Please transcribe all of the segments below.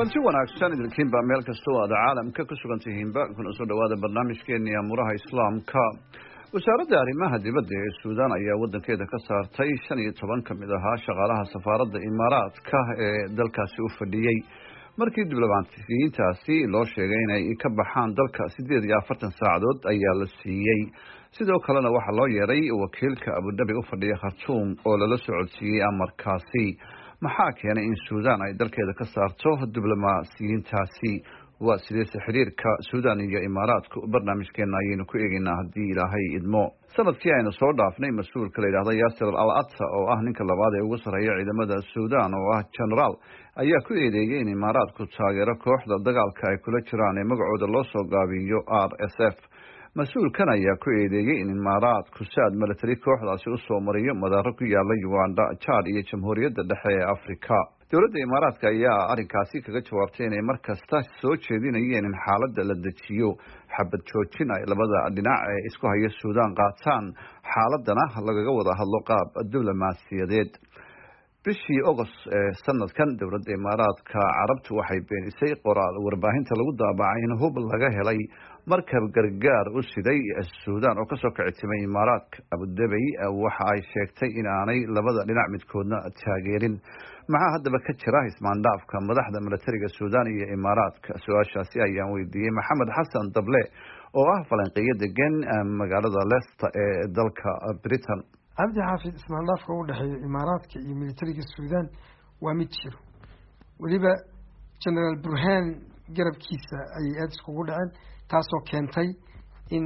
kulanti wanaagsan idinkiinba meel kastoo aad caalamka ku sugan tihiinba kuna soo dhawaada barnaamijkeennii amuraha islaamka. wasaaradda arrimaha dibadda ee suudaan ayaa waddankeeda ka saartay 15 ka mid ahaa shaqaalaha safaaradda imaaraadka ee dalkaasi u fadhiyey markii diblomaasiyiintaasi loo sheegay inay ka baxaan dalka 48 saacadood ayaa la siiyey. sidoo kalena waxaa loo yeeray wakiilka Abu-Dhabi u fadhiya Khartoum oo lala socodsiiyey amarkaasi. maxaa keenay in suudaan ay dalkeeda ka saarto diblomaasiyiintaasi? waa sidee xiriirka suudaan iyo imaaraadku? barnaamijkeena ayaynu ku eegaynaa haddii ilaahay idmo. sanadkii aynu soo dhaafnay mas-uulka la yidhaahdo Yasser al-Atta oo ah ninka labaad ee ugu sarreeya ciidamada suudaan oo ah generaal ayaa ku eedeeyay in imaaraadku taageero kooxda dagaalka ay kula jiraan ee magacooda loo soo gaabiyo RSF. mas-uulkan ayaa ku eedeeyay in imaaraadku saad military kooxdaasi u soo mariyo madaaro ku yaala Uganda, Chad iyo Jamhuuriyadda Dhexe ee Afrika. dowladda imaaraadka ayaa arrinkaasi kaga jawaabtay inay markasta soo jeedinayeen in xaaladda la dejiyo, xabad joojin ay labada dhinac ee isku haya suudaan qaataan, xaaladana lagaga wada hadlo qaab diblomaasiyadeed. bishii August sanadkan dowladda imaaraadka carabtu waxay beenisay qoraal warbaahinta lagu daabacay in hub laga helay markab gargaar u siday suudaan oo kasoo kicitimay imaaraadka. Abu-Dhabi waxa ay sheegtay in aanay labada dhinac midkoodna taageerin. maxaa haddaba ka jira ismaandhaafka madaxda militariga suudaan iyo imaaraadka? su-aashaasi ayaan weydiiyey Maxamed Xasan Dable oo ah falanqeeyo degan magaalada Leicester ee dalka Britain. cabdi xaafid, ismaandhaafka u dhexeeya imaaraadka iyo militariga suudaan waa mid jiro. weliba generaal burhaan garabkiisa ayay aada iskugu dhaceen, taasoo keentay in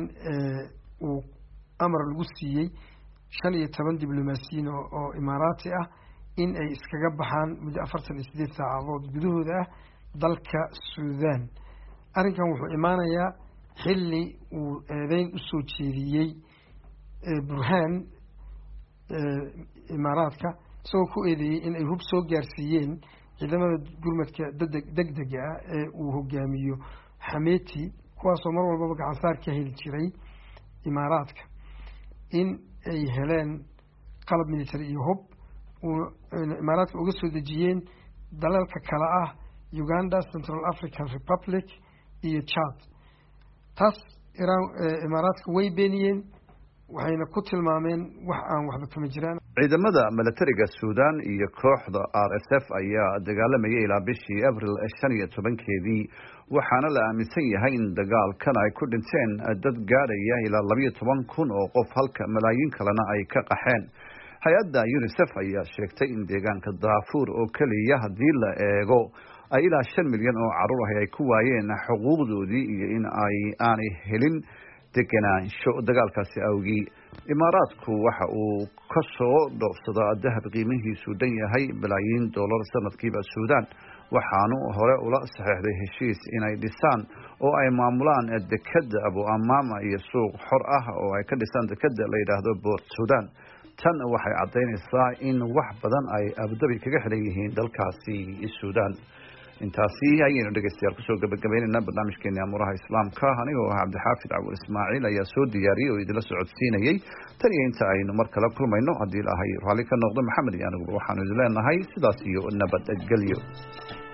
uu amar lagu siiyey 15 diblomaasiyiin oo imaaraati ah in ay iskaga baxaan muddo 48 saacadood gudahooda ah dalka suudaan. arrinkan wuxuu imaanayaa xilli uu eedeyn usoo jeediyey burhaan imaaraadka, isagoo ku eedeeyey in ay hub soo gaarsiiyeen ciidamada gurmadka degdega ah ee uu hogaamiyo Xameti, kuwaasoo mar walbaba gacansaar ka heli jiray imaaraadka, in ay heleen qalab military iyo hub imaaraadka uga soo dejiyeen dalalka kale ah Uganda, Central African Republic iyo Chad. taas imaaraadka way beeniyeen, waxayna ku tilmaameen wax aan waxba kama jiraan. ciidamada militariga suudaan iyo kooxda RSF ayaa dagaalamayay ilaa bishii Abriil 15keedii, waxaana la aaminsan yahay in dagaalkan ay ku dhinteen dad gaadhaya ilaa 12,000 oo qof, halka malaayiin kalena ay ka qaxeen. hay-adda UNICEF ayaa sheegtay in deegaanka Darfur oo kaliya haddii la eego ay ilaa 5 milyan oo carruur ah ay ku waayeen xuquuqdoodii iyo in aanay helin deganaansho dagaalkaasi awgii. imaaraadku waxa uu ka soo dhoofsadaa dahab qiimihiisu dhan yahay bilaayiin dollar sanadkiiba suudaan, waxaanu hore ula saxeexday heshiis inay dhisaan oo ay maamulaan dekadda Abu Amaama iyo suuq xor ah oo ay ka dhisaan dekadda la yidhaahdo Port Sudan. tan waxay caddaynaysaa in wax badan ay Abu-Dhabi kaga xiran yihiin dalkaasi suudaan. intaasi ayaynu dhegeystayaal kusoo gabagabaynaynaa barnaamijkeena amuraha islaamka. anigoo ah Cabdixaafid Cabul Ismaaciil ayaa soo diyaariyey oo idinla socodsiinayay. tan iyo inta aynu mar kale kulmayno haddii ilaahay raalli ka noqdo, Maxamed iyo anigu waxaanu idin leenahay sidaas iyo nabadgelyo.